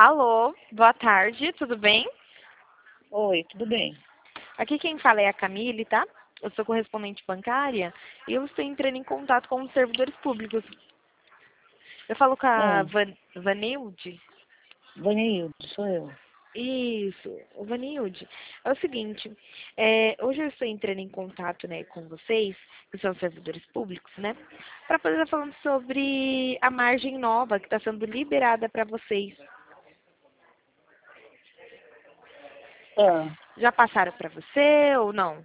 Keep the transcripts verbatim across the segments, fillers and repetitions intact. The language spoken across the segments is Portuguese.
Alô, boa tarde, tudo bem? Oi, tudo bem? Aqui quem fala é a Camille, tá? Eu sou correspondente bancária e eu estou entrando em contato com os servidores públicos. Eu falo com a Ah, Van, Vanilde? Vanildo, sou eu. Isso, o Vanilde. É o seguinte, é, hoje eu estou entrando em contato, né, com vocês, que são servidores públicos, né, para poder estar falando sobre a margem nova que está sendo liberada para vocês. Ah, Já passaram para você ou não?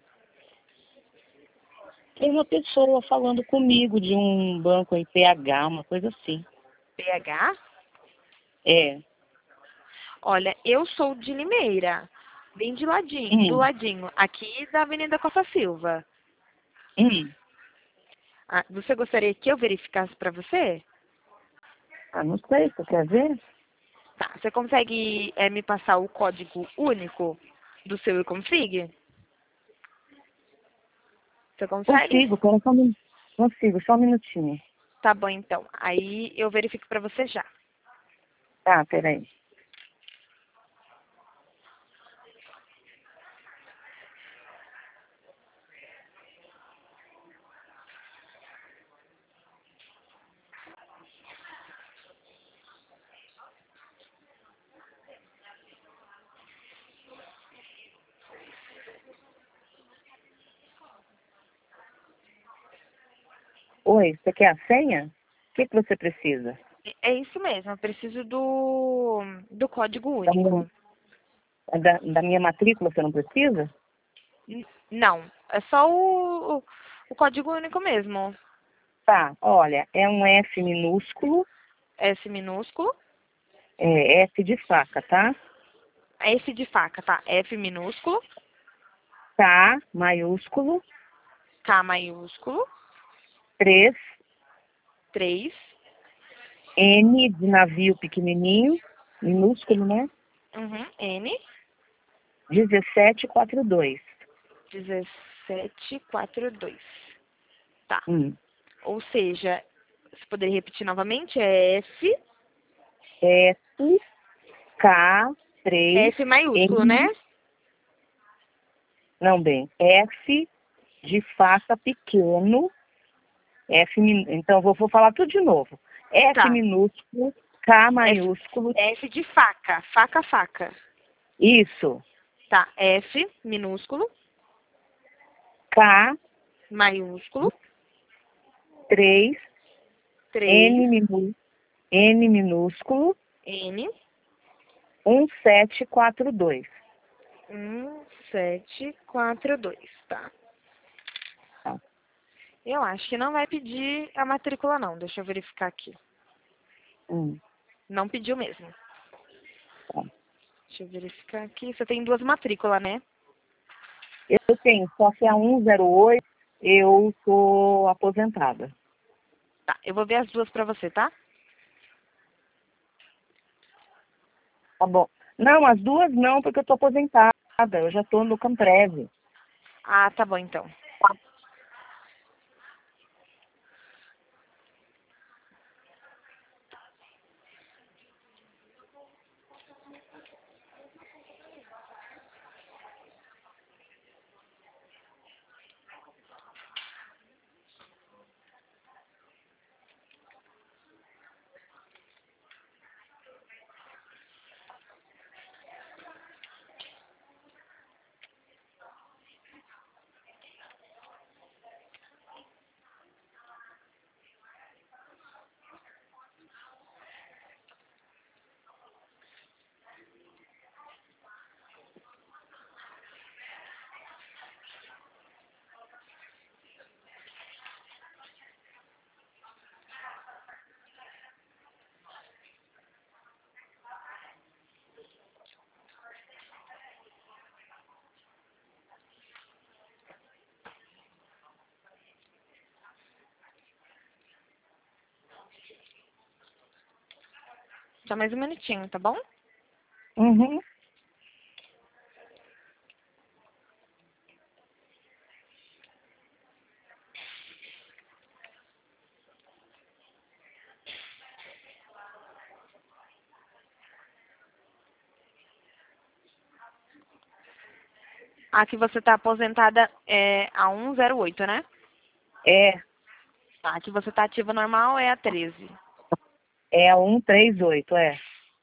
tem uma pessoa falando comigo de um banco em P H, uma coisa assim. P H? É. Olha, eu sou de Limeira, bem de ladinho, do Hum, ladinho, aqui da Avenida Costa Silva. hum. Ah, você gostaria que eu verificasse para você? Ah, não sei, você quer ver? Tá, você consegue eh, me passar o código único do seu e-config? Você consegue? Consigo, pera só um minutinho. Consigo, só um minutinho. Tá bom, então. Aí eu verifico para você já. Tá, peraí. Oi, você quer a senha? O que, que você precisa? É isso mesmo, eu preciso do, do código Da minha, único. da, da minha matrícula você não precisa? N- Não, é só o, o código único mesmo. Tá, olha, é um F minúsculo, S minúsculo, é F de faca, tá? S de faca, tá? F minúsculo, K maiúsculo, K maiúsculo, três três, N de navio pequenininho, minúsculo, né? uhum, N, Dezessete quatro dois. dezessete quarenta e dois. Tá. Hum. Ou seja, se poderia repetir novamente, é F, S, K, três F maiúsculo, né? N, não bem, F de faca pequeno, F, min- então vou, vou falar tudo de novo. F Tá. minúsculo, K F, maiúsculo, F de faca, faca, faca. isso, Tá. F minúsculo, K, maiúsculo, três três, N, minu, N minúsculo, N, um sete quatro dois. um sete quatro dois. Tá. Tá. Eu acho que não vai pedir a matrícula, não. Deixa eu verificar aqui. Hum, Não pediu mesmo. tá. Deixa eu verificar aqui. Você tem duas matrículas, né? Eu tenho, só que a cento e oito eu sou aposentada. Tá. Eu vou ver as duas pra você, tá? Tá bom. Não, as duas não, porque eu tô aposentada. Eu já tô no Camprev. Ah, tá bom então. Só mais um minutinho, tá bom? Uhum. A que você está aposentada é a cento e oito, né? É, A que você está ativa normal é a treze. é a cento e trinta e oito, é.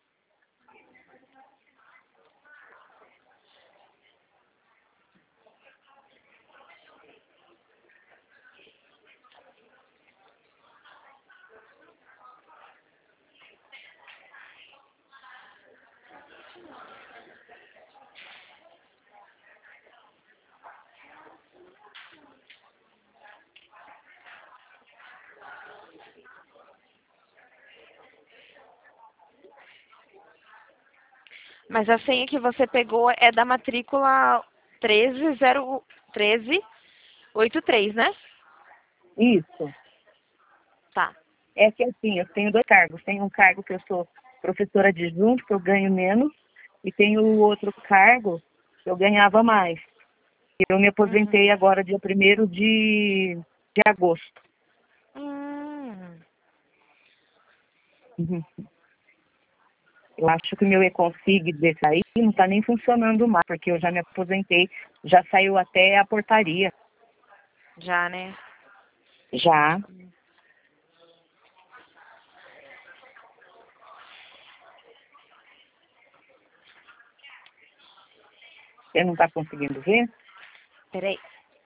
Mas a senha que você pegou é da matrícula treze zero treze oitenta e três, né? Isso. Tá. É que assim, eu tenho dois cargos. Tenho um cargo que eu sou professora adjunta, que eu ganho menos, e tenho o outro cargo que eu ganhava mais. Eu me Uhum. aposentei agora dia primeiro de, de agosto. Hum. Uhum. Eu acho que o meu e-config desse aí não está nem funcionando mais, porque eu já me aposentei, já saiu até a portaria. Já, né? Já. Você não está conseguindo ver? Peraí.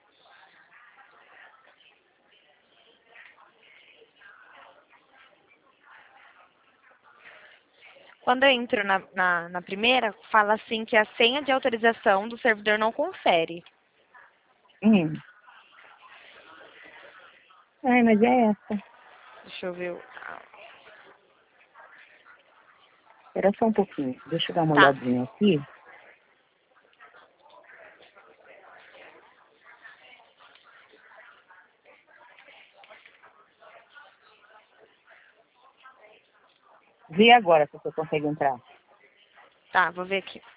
Quando eu entro na, na, na primeira, fala assim que a senha de autorização do servidor não confere. Hum. Ai, mas é essa. Deixa eu ver. o- ah, Espera só um pouquinho. Deixa eu dar uma Tá. olhadinha aqui. Vê agora se você consegue entrar. Tá, vou ver aqui.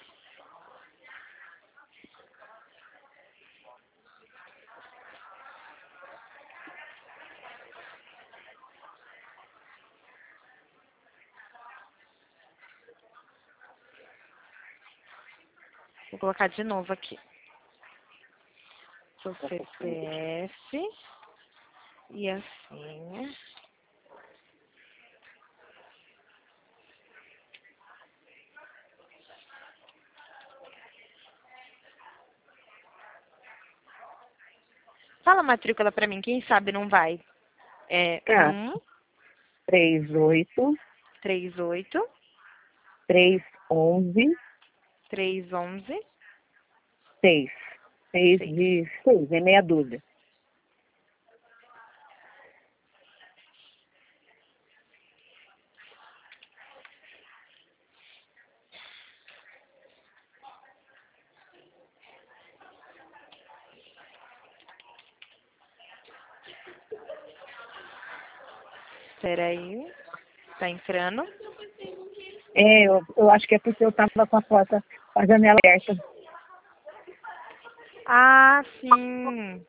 Vou colocar de novo aqui. Seu C P F e a senha. Fala a matrícula pra mim, quem sabe não vai. É Tá. um, três oito, três, oito, três onze, três, onze, seis. Seis seis. de seis, é meia dúzia. Espera aí. Tá entrando. É, eu, eu acho que é porque eu estava com a porta, com a janela aberta. Ah, sim.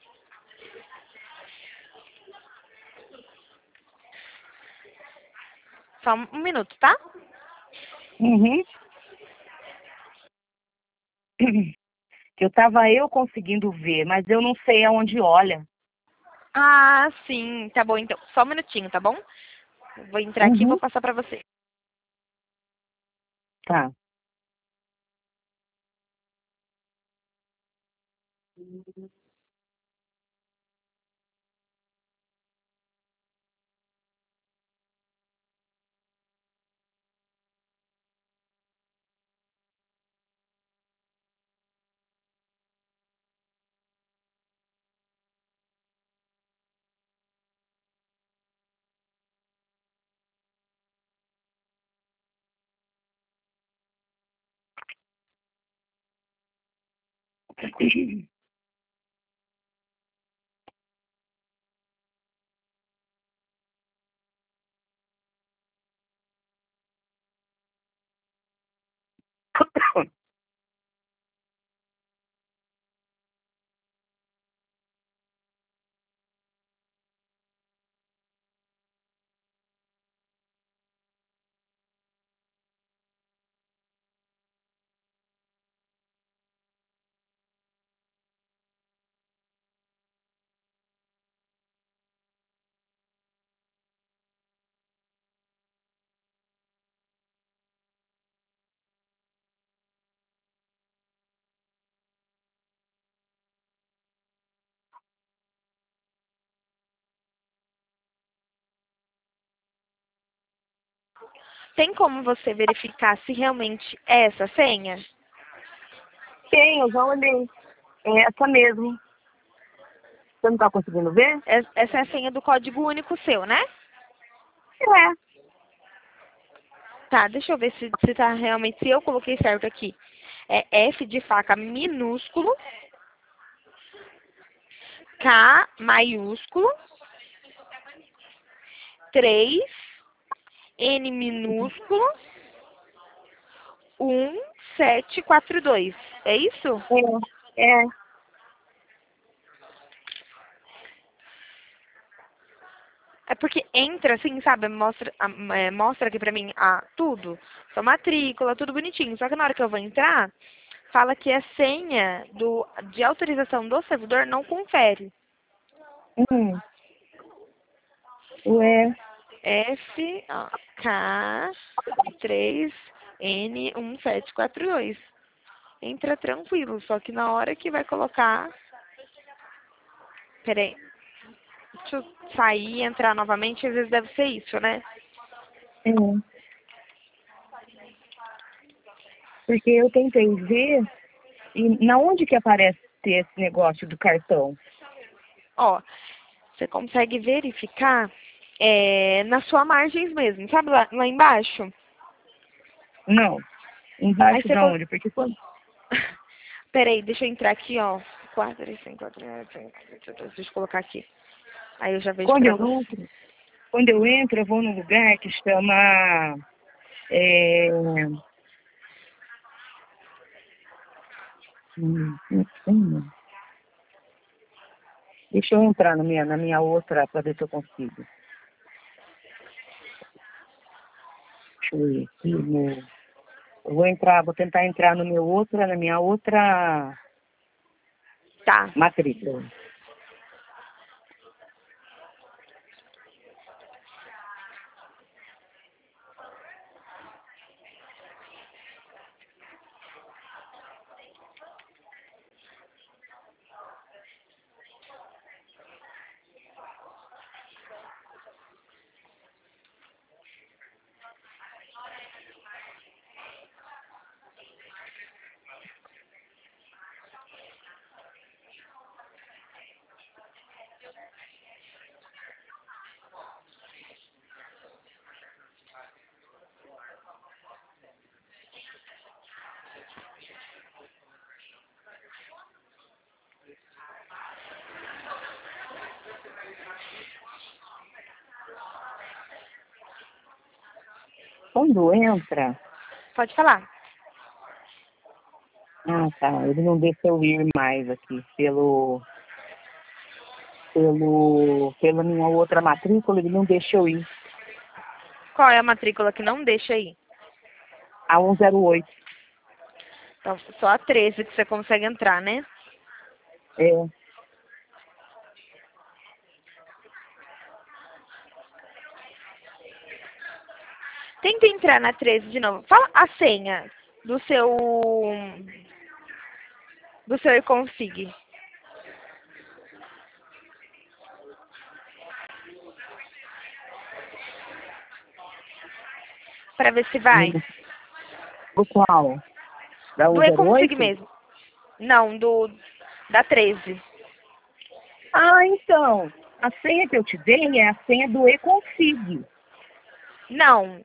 Só um um minuto, tá? Uhum. Que eu estava eu conseguindo ver, mas eu não sei aonde olha. Ah, sim. Tá bom, então. Só um minutinho, tá bom? Vou entrar aqui e vou Uhum. passar pra você. Tá. Tem como você verificar se realmente é essa senha? Tem, eu já olhei. É essa mesmo. Você não tá conseguindo ver? Es- Essa é a senha do código único seu, né? É. Tá, deixa eu ver se, se tá realmente, se eu coloquei certo aqui. É F de faca minúsculo, K maiúsculo, três, N minúsculo, um sete quatro dois. É isso? É. É. É porque entra assim, sabe? Mostra, a- é, mostra aqui pra mim a, tudo. Sua matrícula, tudo bonitinho. Só que na hora que eu vou entrar, fala que a senha do, de autorização do servidor não confere. Hum. Ué. F ó, K três N um sete quatro dois. Entra tranquilo, só que na hora que vai colocar. Peraí. Deixa eu sair e entrar novamente, às vezes deve ser isso, né? É. Porque eu tentei ver e na onde que aparece esse negócio do cartão? Ó, você consegue verificar é, nas suas margens mesmo, sabe lá, lá embaixo? Não. Aí Embaixo você. da con- onde? Porque quando, Peraí, deixa eu entrar aqui, ó. quatro, três, cinco, quatro, cinco, deixa eu colocar aqui. Aí eu já vejo quando pra eu você. entro, quando eu entro, eu vou num lugar que chama é, hum, hum, hum. Deixa eu entrar na minha, na minha outra para ver se eu consigo. Deixa eu ir aqui no. Eu vou entrar, vou tentar entrar no meu outra, na minha outra Tá. matrícula. Quando entra, Pode falar. ah tá, ele não deixa eu ir mais aqui pelo, pelo, pela minha outra matrícula, ele não deixa eu ir. Qual é a matrícula que não deixa aí? A cento e oito. Então, só a treze que você consegue entrar, né? É, Tenta entrar na treze de novo. Fala a senha do seu. Do seu e-config. Pra ver se vai. o qual? Da Do e-config cento e oito? mesmo. Não, do. Da treze. Ah, então, a senha que eu te dei é a senha do e-config. Não.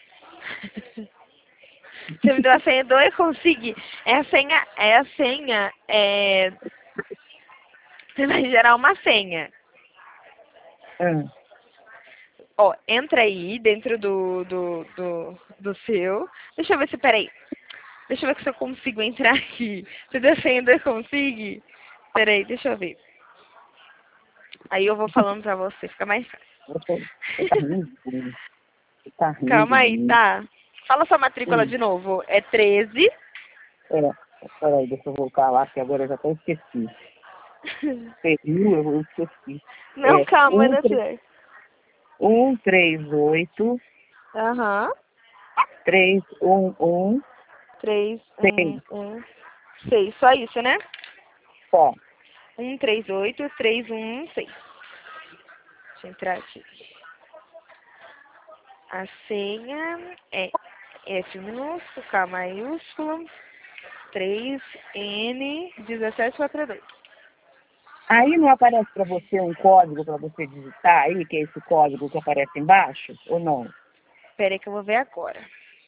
Você me deu a senha do e-config. É a senha. É a senha. É... Você vai gerar uma senha. Ah, Ó, entra aí dentro do, do, do, do seu. Deixa eu ver se, peraí. Deixa eu ver se eu consigo entrar aqui. Você deu a senha do e-config? Peraí, deixa eu ver. Aí eu vou falando pra você, fica mais fácil. você, você tá rindo de mim? Você tá rindo Calma de aí, mim? tá? Fala sua matrícula Hum, de novo. É treze. é, peraí, deixa eu voltar lá, que agora eu já até esqueci. Você viu? Eu esqueci. Não, É calma, vai um, dar certo. um, três, oito, Aham. três, um, um, três, seis. um, um, seis. Só isso, né? Só. um, três, oito, três, um, seis. Deixa eu entrar aqui. A senha é F minúsculo, K maiúsculo, três N dezessete quatro dois. Aí não aparece para você um código para você digitar aí, que é esse código que aparece embaixo, ou não? Espera aí que eu vou ver agora.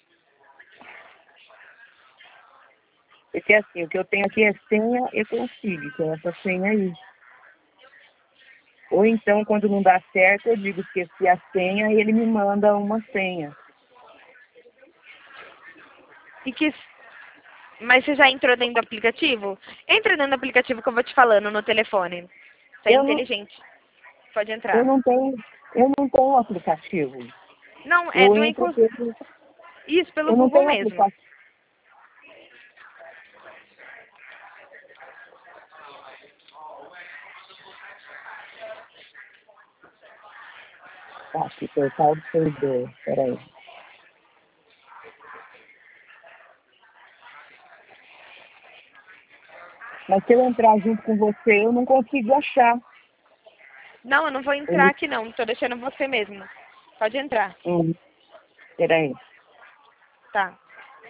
Porque assim, o que eu tenho aqui é senha e consigo, que é essa senha aí. Ou então, quando não dá certo, eu digo esqueci a senha e ele me manda uma senha. E que... Mas você já entrou dentro do aplicativo? Entra dentro do aplicativo que eu vou te falando no telefone. Você é Eu não, inteligente. Pode eu entrar. não tenho, eu não tenho aplicativo. Não, é Eu do entro Inclu... pelo, Isso, pelo eu não Google tenho mesmo. aplicativo. Tá, aqui, portal do servidor. Peraí. Mas se eu entrar junto com você, eu não consigo achar. Não, eu não vou entrar Ele, aqui não. Tô deixando você mesmo. Pode entrar. hum, peraí. Tá.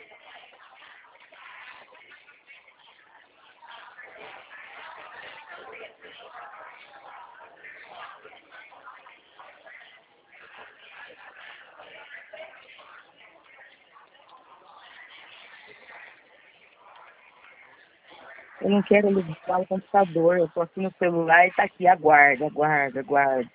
Eu não quero ligar o computador. Eu tô aqui no celular e tá aqui. Aguarda, aguarda, aguarda.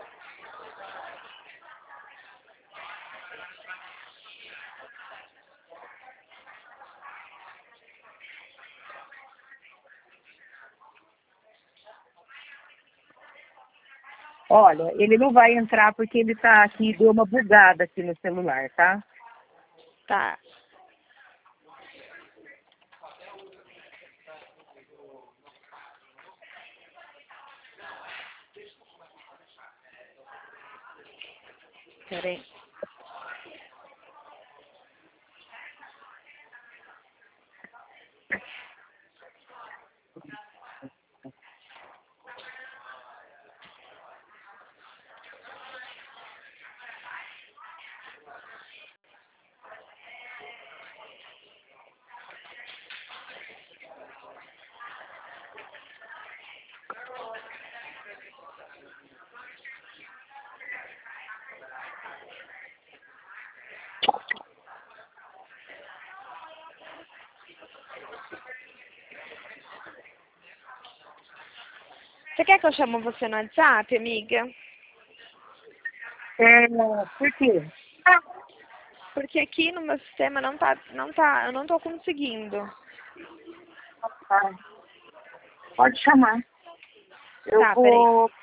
Olha, ele não vai entrar porque ele tá aqui, deu uma bugada aqui no celular, tá? Tá. Pera aí. Você quer que eu chamo você no WhatsApp, amiga? É, por quê? Porque aqui no meu sistema não tá, não tá, eu não tô conseguindo. Ah, pode chamar. Eu Tá, peraí. vou